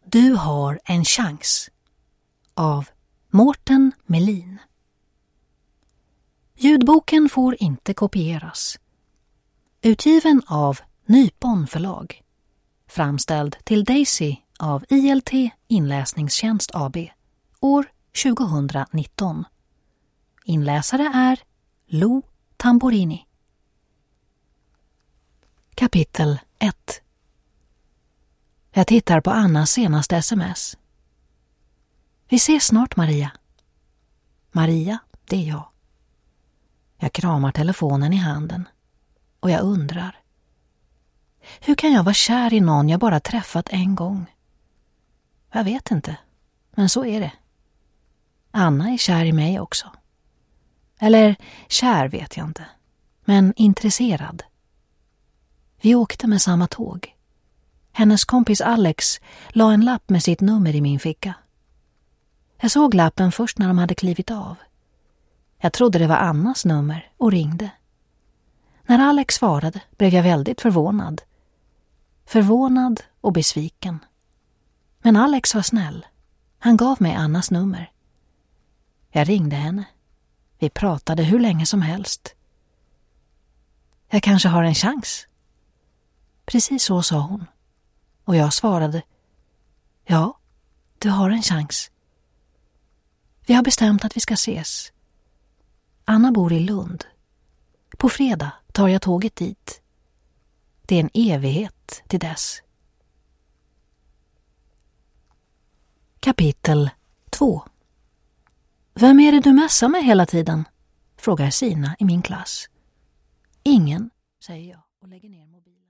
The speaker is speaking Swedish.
Du har en chans av Mårten Melin. Ljudboken får inte kopieras. Utgiven av Nypon förlag. Framställd till Daisy av ILT Inläsningstjänst AB. År 2019. Inläsare är Lo Tamborini. Kapitel 1. Jag tittar på Annas senaste sms. Vi ses snart, Maria. Maria, det är jag. Jag kramar telefonen i handen. Och jag undrar. Hur kan jag vara kär i någon jag bara träffat en gång? Jag vet inte, men så är det. Anna är kär i mig också. Eller kär vet jag inte, men intresserad. Vi åkte med samma tåg. Hennes kompis Alex la en lapp med sitt nummer i min ficka. Jag såg lappen först när de hade klivit av. Jag trodde det var Annas nummer och ringde. När Alex svarade blev jag väldigt förvånad. Förvånad och besviken. Men Alex var snäll. Han gav mig Annas nummer. Jag ringde henne. Vi pratade hur länge som helst. Jag kanske har en chans. Precis så sa hon. Och jag svarade. Ja, du har en chans. Vi har bestämt att vi ska ses. Anna bor i Lund. På fredag tar jag tåget dit. Det är en evighet till dess. Kapitel 2. Vem är det du mässar med hela tiden? Frågar Sina i min klass. Ingen, säger jag och lägger ner mobilen.